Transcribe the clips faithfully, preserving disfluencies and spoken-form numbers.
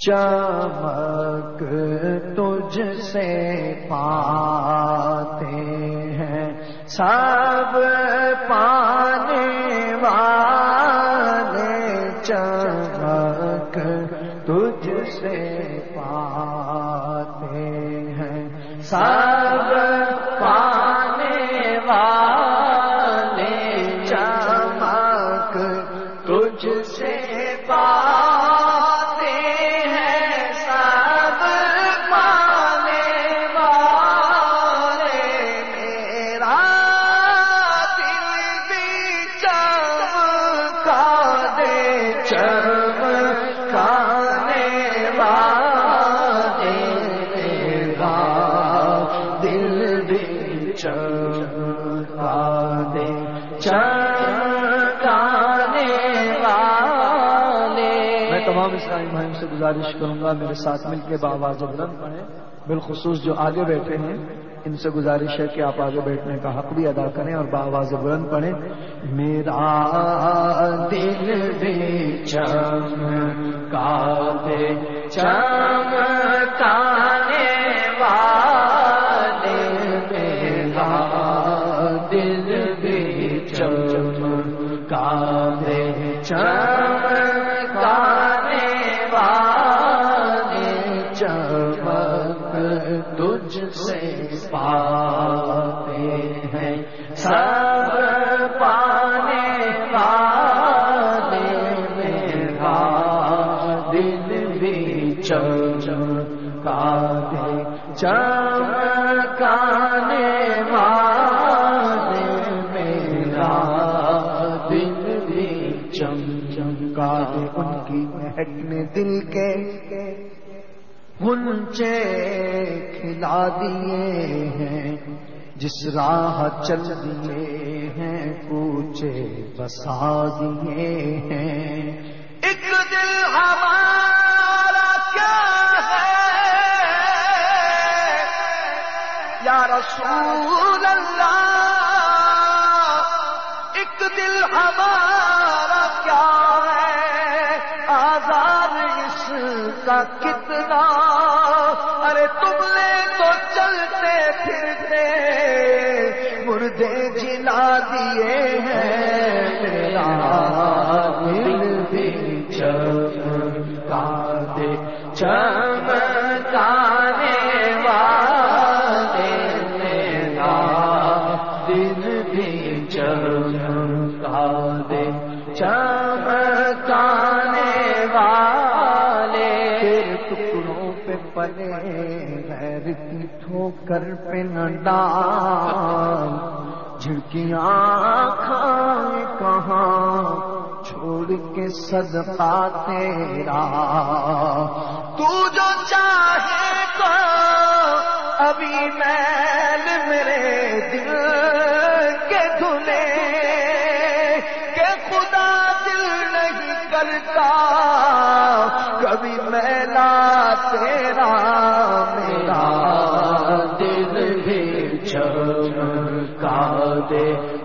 چمک تجھ سے پاتے ہیں سب پانے والے، چمک تجھ سے پاتے ہیں سب پانے والے، چمک تجھ سے پاتے ہیں سب پانے والے، میرا دل بھی چمکا دے چمکانے والے، میرا دل بھی چمکا دے چمکانے والے۔ میں تمام اسلامی بھائیوں سے گزارش کروں گا میرے ساتھ مل کے بآواز بلند پڑھیں، بالخصوص جو آگے بیٹھے ہیں ان سے گزارش ہے کہ آپ آگے بیٹھنے کا حق بھی ادا کریں اور بآواز بلند پڑھیں۔ میرا دل بھی چمکا دے چمکانے والے، میرا دل بھی چمکا دے چمکانے والے، چمک تجھ سے پاتے ہیں سب پانے والے، میرا دل بھی چمکا دے چمکانے والے، میرا دل بھی چمکا دے۔ ان کی مہک نے دل کے غنچے کھلا دیے ہیں، جس راہ چل دیے ہیں کوچے بسا دیے ہیں۔ ایک دل ہمارا کیا ہے یا رسول اللہ، ایک دل ہمارا کیا ہے، آزاد اس کا کتنا، ارے تم نے تو چلتے پھرتے مردے جلا دیے ہیں، میرا دل بھی چمکا دے چمکانے والے، میرا دل بھی چمکا دے چمکانے والے۔ تیرے ٹکڑوں پہ پلے غیر کی ٹھوکر پہ نہ ڈال، جھڑکیاں کھائے کہاں چھوڑ کے صدقہ تیرا، تو جو چاہے تو ابھی میل میرے دل کے دھلے، کہ خدا دل نہیں کرتا کبھی میلا تیرا، میرا دل بھی چمکا دے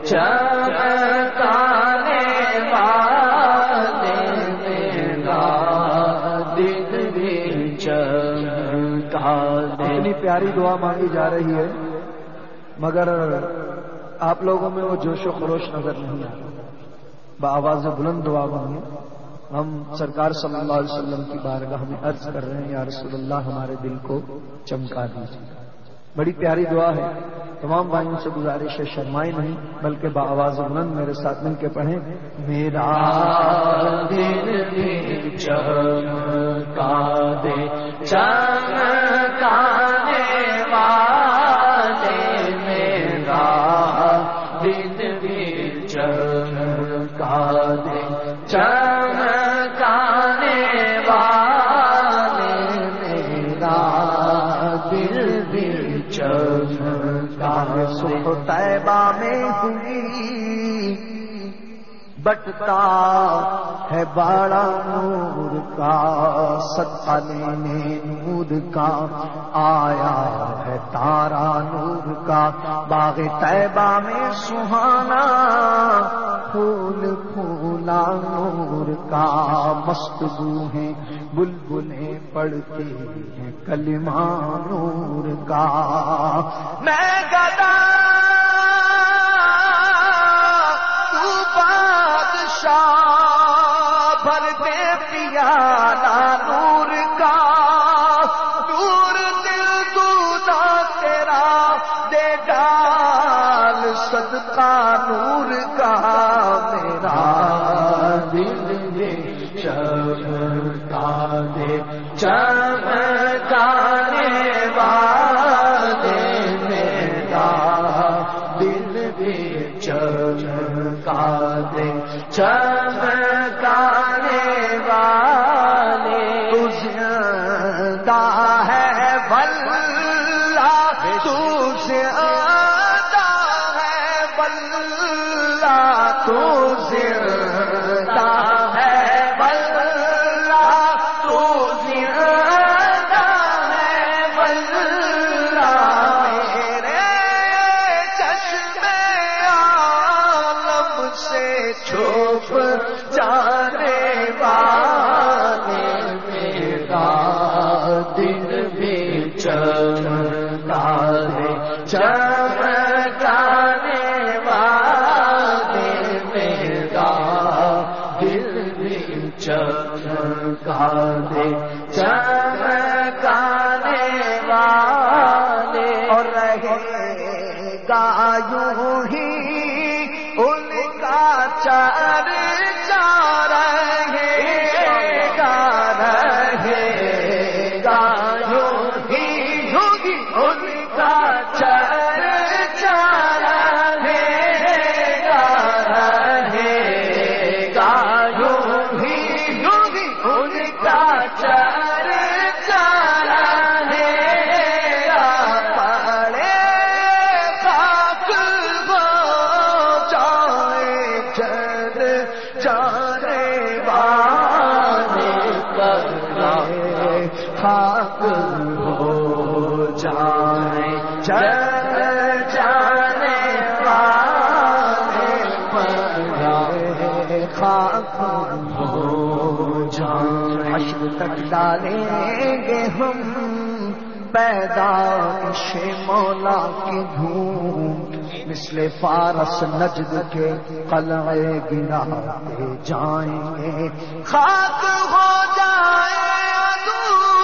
چمکانے والے، میرا دل بھی چمکا دے۔ اتنی پیاری دعا مانگی جا رہی ہے مگر آپ لوگوں میں وہ جوش و خروش نظر نہیں آ رہا۔ بآواز بلند دعا مانگے۔ ہم سرکار صلی اللہ علیہ وسلم کی بارگاہ میں عرض کر رہے ہیں یا رسول اللہ ہمارے دل کو چمکا دیجیے۔ بڑی پیاری دعا ہے، تمام بھائیوں سے گزارش ہے شرمائے نہیں بلکہ بآواز بلند میرے ساتھ مل کے پڑھیں۔ میرا دل بھی چمکا دے چمکانے والے، میرا دل بھی چمکا دے چمکانے والے، میرا دل بھی چمکا دے۔ صبح طیبہ میں ہوئی بٹتا ہے بڑا نور کا، صدقہ لینے نور کا آیا ہے تارا نور کا، باغ طیبہ میں سہانا پھول پھولا نور کا، مست بو ہیں بل بلبلیں پڑھتی ہیں کلمہ نور کا. میں گدا تو بادشاہ بھر دے پیالہ نور کا. نور دل دودھا تیرا دے ڈال صدقہ نور کا. میرا دل دے چمکا دے چمکانے والے. میرا دل دے چمکا دے چمکانے والے. تو زندہ ہے واللہ تو زندہ ہے واللہ تو زندہ ہے واللہ تو زندہ ہے واللہ. میرے چشم عالم سے چھپ جانے والے. میرا دل بھی چمکا دے چمکانے والے. میرا دل بھی چمکا دے چمکانے والے. اور رہے گا یوں ہی ان کا چرچا رہے گا. رہے گا یوں ہی یوں ہی ان کا چرچا رہے گا. رہے گا یوں ہی یوں ہی ان کا چرچا رہے گا. پڑے خاک ہو جائے جل جانے والے. پڑے خاک ہو جائے جل جانے والے. پڑے خاک ہو جائے. حشر تک ڈالیں گے ہم پیدائش مولا کی دھوم. مثل فارس نجد کے قلعے گراتے جائیں گے. خاک ہو جائے عدو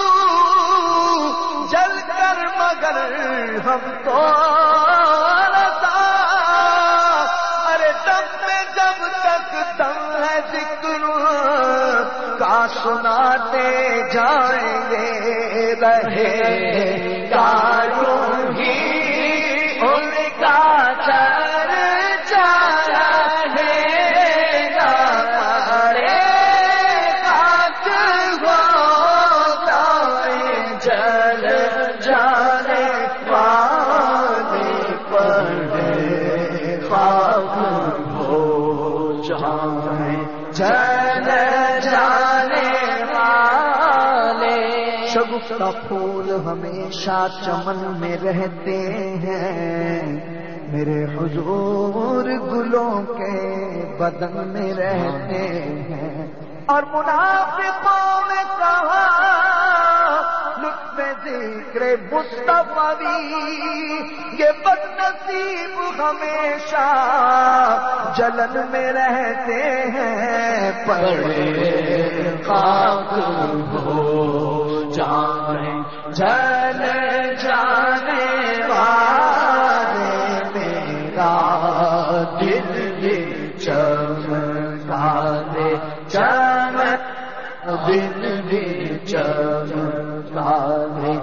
جل کر مگر ہم تو رضا. ارے دم میں جب تک دم ہے ذکر کا سناتے جائیں گے. رہے گا یوں ہی ان کا چرچا رہے گا. ارے خاک ہو جائے جل جانے والے. پڑے خاک ہو جائے جل جانے والے. شگفتہ پھول ہمیشہ چمن میں رہتے ہیں. میرے حضور گلوں کے بدن میں رہتے ہیں. اور منافقوں نے کہا لطف ذکر مصطفی یہ بد نصیب ہمیشہ جلن میں رہتے ہیں. پڑے خاک ہو جائے جل جانے والے. میرا دل بھی چمکا دے چمک دل بھی چمکا دے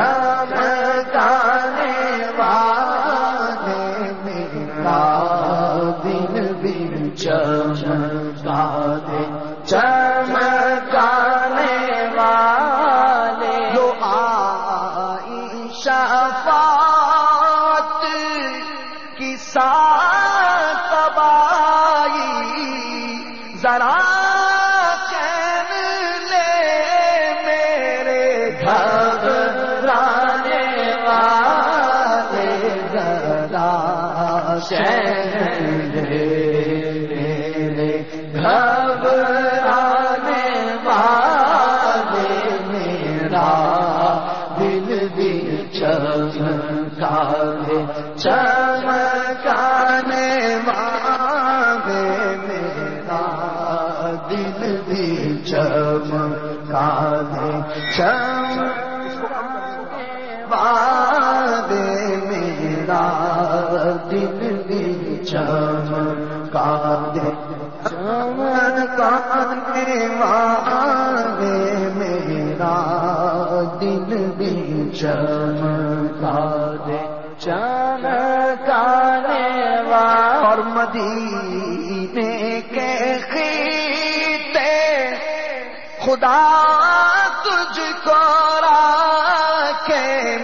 چمکانے والے. میرا دل بھی چمکا دے چمکانے والے. جو آئی شفاعت کی ساتھ تبائی ذرا چین لے میرے گھبرانے والے. ذرا چین لے میرے گھبرانے والے. میرا دل بھی چمکا دے، چمکانے والے میرا دل بھی چمکا دے، چمکانے والے میرا دل بھی چمکا دے، چمکانے والے میرا دل بھی چمکا دے، چمکانے والے اور مدینے کے خطے خدا تجھ کو راکھے،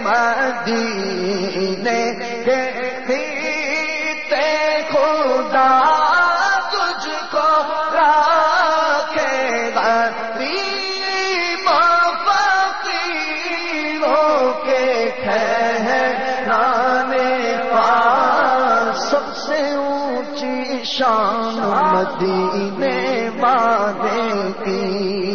مدینے کے خطے خدا تجھ کو راکھے، غریب و فقیروں کے ٹھہرانے والے، سب سے اونچی شان مدینے والے کی،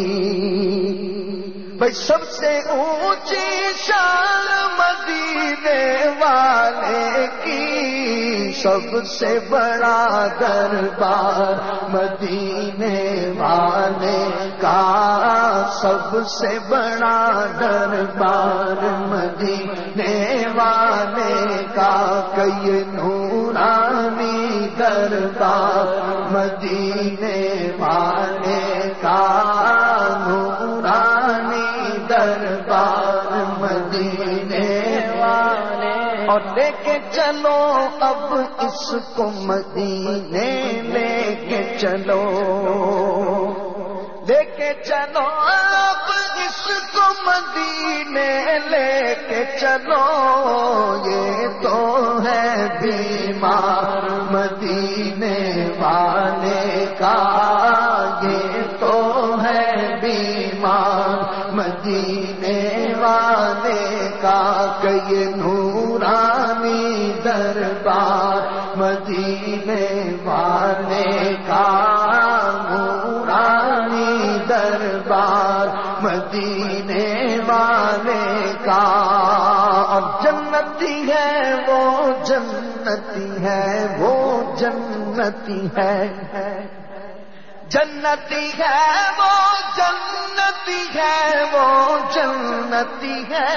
بھائی سب سے اونچی شان مدینے والے کی، سب سے بڑا دربار مدینے والے کا، سب سے بڑا دربار مدینے والے کا، کئی نورانی دربار مدینے والے کا، نورانی دربار مدینے والے، اور لے کے چلو اب اس کو مدینے، لے کے چلو، لے کے چلو اب اس کو مدینے، لے کے چلو، یہ تو ہے بیمار مدینے والے کا، یہ تو ہے بیمار مدینے والے کا، کئی نورانی دربار مدینے والے کا، نورانی دربار مدینے والے کا، اب جنتی ہے وہ جنتی ہے، وہ جنتی ہے، جنتی ہے وہ جنتی ہے، وہ جنتی ہے،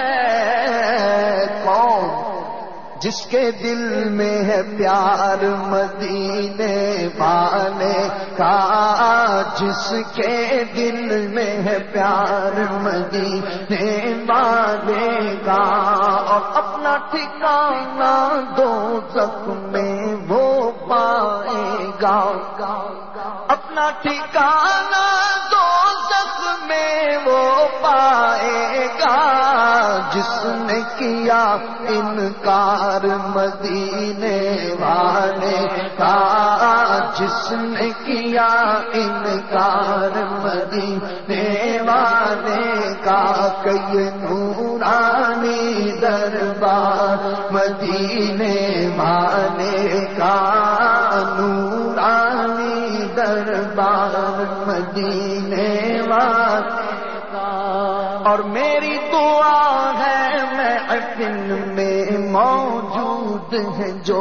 کون جس کے دل میں ہے پیار مدینے والے کا، جس کے دل میں ہے پیار مدینے والے کا، اور اپنا ٹھکانہ دوزخ میں وہ پائے گا، اپنا ٹھکانہ دوزخ میں وہ پائے گا، جس نے کیا انکار مدینے والے کا، جس نے کیا انکار مدینے والے کا، کئی نورانی دربار مدینے والے کا، نورانی دربار مدینے والے کا، اور میری دعا ہے محفل میں موجود ہے جو،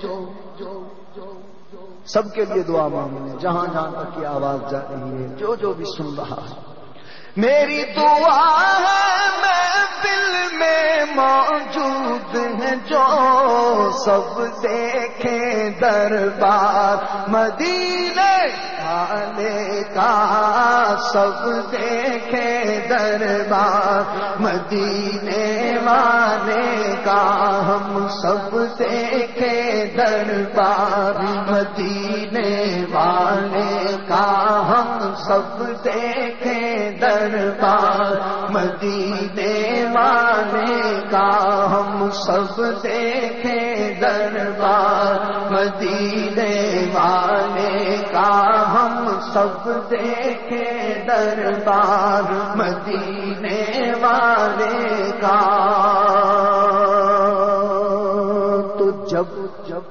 سب کے لیے دعا مانگنے، جہاں جہاں تک کی آواز جا رہی ہے، جو جو بھی سن رہا ہے، میری دعا ہے محفل میں موجود ہے جو، سب دیکھیں دربار مدینے والے کا، سب دیکھیں دربار مدینے والے کا، ہم سب دیکھیں دربار مدینے والے کا، ہم سب دیکھیں دربار مدینے والے کا، ہم سب دیکھیں دربار مدینے والے کا، ہم سب دیکھیں دربار مدینے والے کا، تو جب جب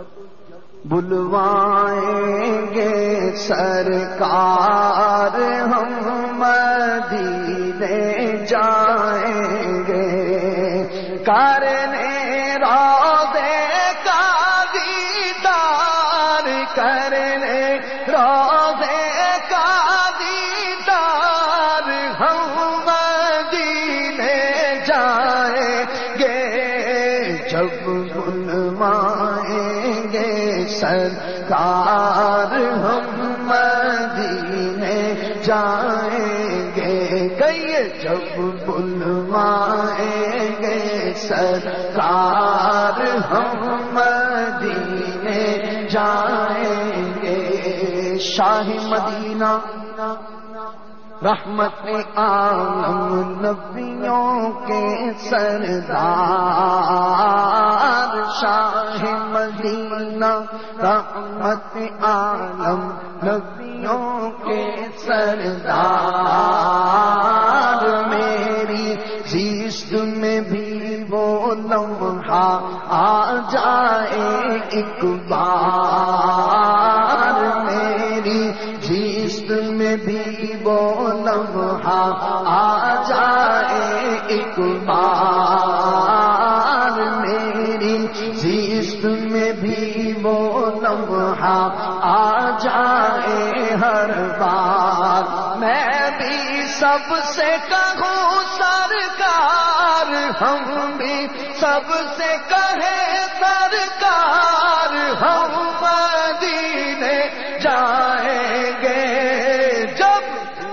بلوائیں گے سرکار ہم مدینے جا جائیں گے، کرنے روضے کا دیدار، کرنے روضے کا دیدار، ہم مدینے جائیں گے، جب بلوائیں گے سرکار ہم مدینے جائیں گے، کہیے جب بلوائیں گے سرکار ہم مدینے جائیں گے۔ شاہ مدینہ رحمت عالم نبیوں کے سردار، شاہ مدینہ رحمت عالم نبیوں کے سردار، میری زیست میں بھی وہ لمحہ آ جائے ایک بار، میری زیست میں بھی وہ لمحہ آ جائے ایک بار، میری زیست میں بھی وہ لمحہ آ جائے ہر بار، میں بھی سب سے کہوں سرکار، ہم بھی سب سے کہیں سرکار، ہم مدینے جائیں گے، جب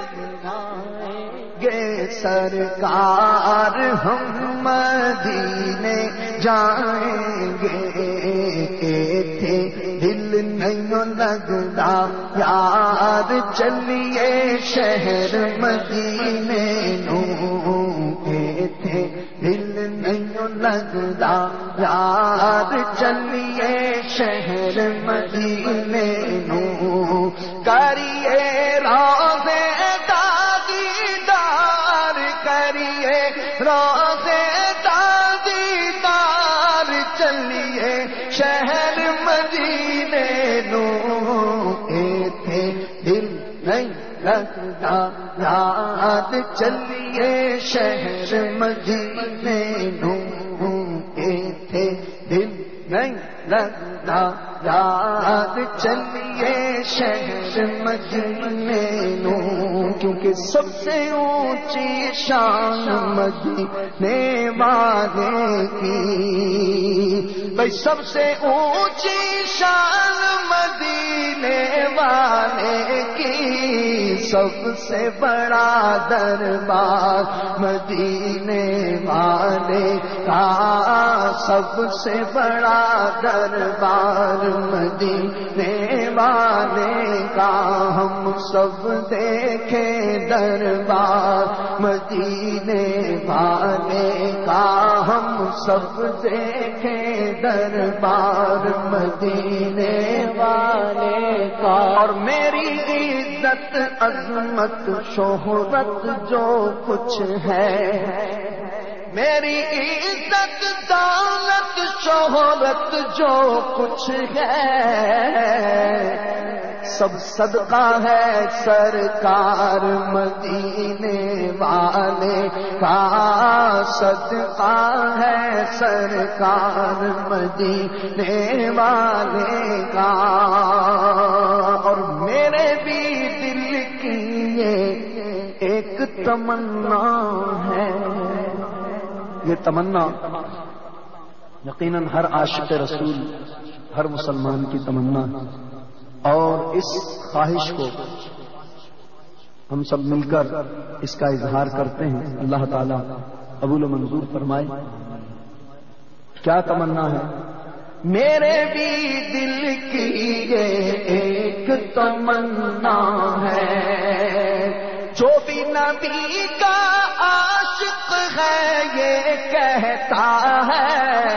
گے سرکار ہم مدینے جائیں گے، تھے دل نہیں لگتا یار چلیے شہر مدینے نو، تھے دل نہیں لگتا یار چلیے شہر مدینے نو، کریے روضے کا دیدار، کریے روضے کا دیدار، چلیے شہر مدینے نو، تھے دل نہیں لگتا یاد چلیے شہر مدینے نو، تھے دل نہیں لگتا یاد چلیے شہر مدینے نو، کیونکہ سب سے اونچی شان مدینے والے کی، بھائی سب سے اونچی شان مدینے والے کی، سب سے بڑا دربار مدینے والے کا، سب سے بڑا دربار مدینے والے کا، ہم سب دیکھیں دربار مدینے والے کا، ہم سب دیکھیں دربار مدینے والے کا، اور میری عزت عظمت شہرت جو کچھ ہے، میری عزت دولت شہرت جو کچھ ہے، سب صدقہ ہے سرکار مدینے والے کا، صدقہ ہے سرکار مدینے والے کا، اور میرے بھی دل کی یہ ایک تمنا ہے، یہ تمنا یقیناً ہر عاشق رسول ہر مسلمان کی تمنا، اور اس خواہش کو ہم سب مل کر اس کا اظہار کرتے ہیں، اللہ تعالیٰ قبول و منظور فرمائے۔ کیا تمنا ہے؟ میرے بھی دل کی یہ ایک تمنا ہے، جو بھی نبی کا عاشق ہے یہ کہتا ہے،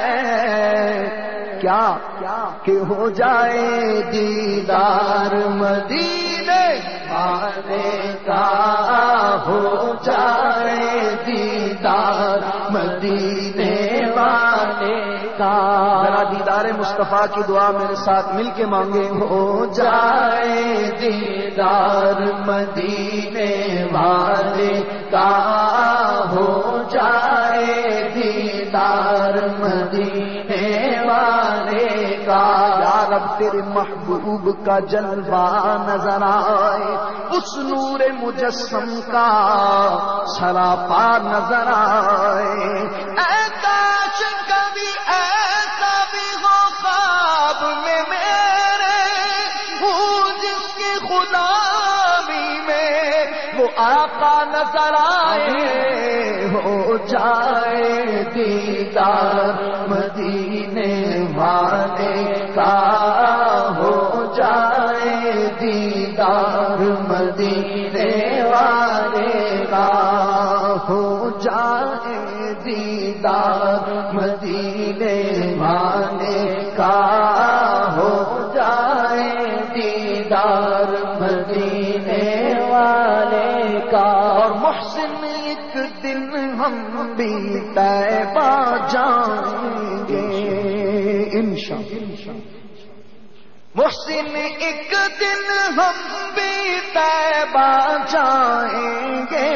کیا کہ ہو جائے دیدار مدینے والے کا، ہو جائے دیدار مدینے والے کا ذرا دیدار مصطفیٰ کی دعا میرے ساتھ مل کے مانگے. ہو جائے دیدار مدینے والے کا ہو جائے دیدار مدینے والے کا. یا رب تیرے محبوب کا جلوہ نظر آئے اس نور مجسم کا سراپا نظر آئے. اے کاش کبھی ایسا بھی ہو خواب میں میرے ہوں جس کی غلامی میں وہ آقا نظر آئے. ہو جائے دیدار مدینے والے کا ہو جائے دیدار مدینے والے کا ہو جائے دیدار مدینے والے کا ہو جائے دیدار مدینے والے کا. اور محسن ایک دن ہم بھی طیبہ جائیں گے انشاءاللہ. محسن ایک دن ہم بھی طیبہ جائیں گے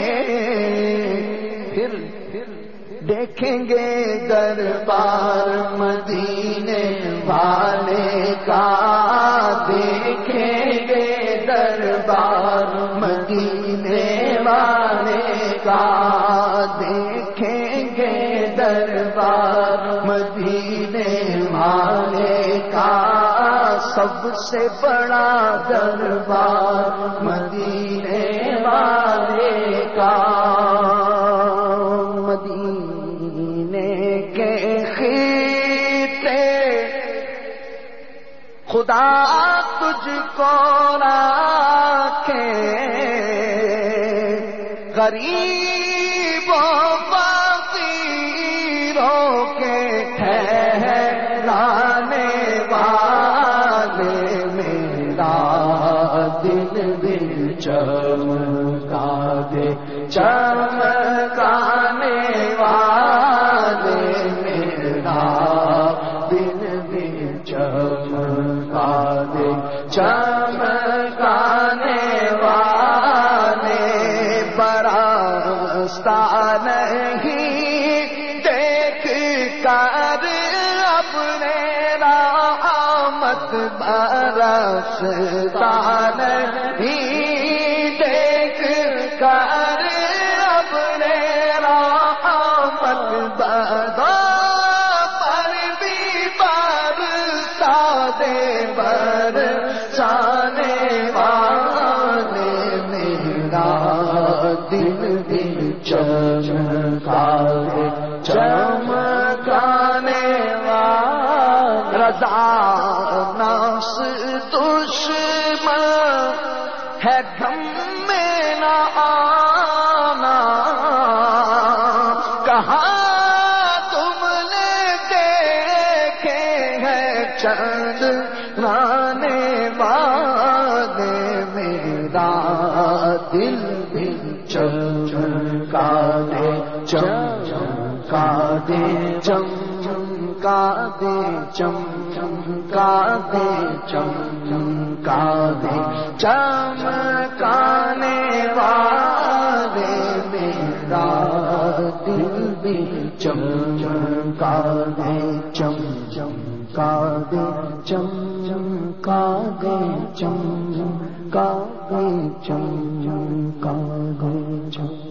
پھر دیکھیں گے دربار مدینے والے کا. دیکھیں گے دربار مدینے والے کا. دیکھیں گے دربار مدینے والے کا. سب سے بڑا دربار مدینے والے کا. مدینے کے خطے خدا تجھ کو راکھے غریبوں فقیروں کے ٹھہرانے والے. میرا دل دل چمکا دے چمکانے والے. میرا دل دل چمکا دے چمکانے والے. برستا نہیں دیکھ کر اپنے رحمت برستا نہیں دیکھ کر اپنے رحمت برستا پر بھی برسا دے برسانے والے. میرا دل دل چمکا دے چمکانے والے. رضا ناس دشمن ہے غم میں نہ آنا. کہاں تم نے دیکھے ہیں چند رانے والے. میرا دل دل چمکا دے چمکا دے چمکا دے چمکا دے چمکا دے چمکانے والے. میرا دل دل چمکا دے چمکا دے چمکا دے چمکا دے چمکا دے چمکا دے.